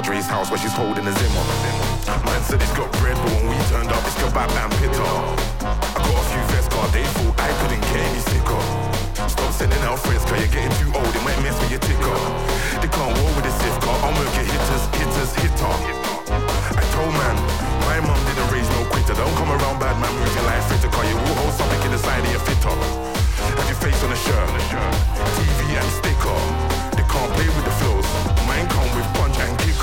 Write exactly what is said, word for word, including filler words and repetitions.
Dre's house where she's holding a Zimmer. Man said he's got bread, but when we turned up, it's kebab and pita. I got a few vest cards, they thought I couldn't get any sicker. Stop sending out friends, cause you're getting too old, it might mess with your ticker. They can't roll with the Sif car, I'll make your hitters.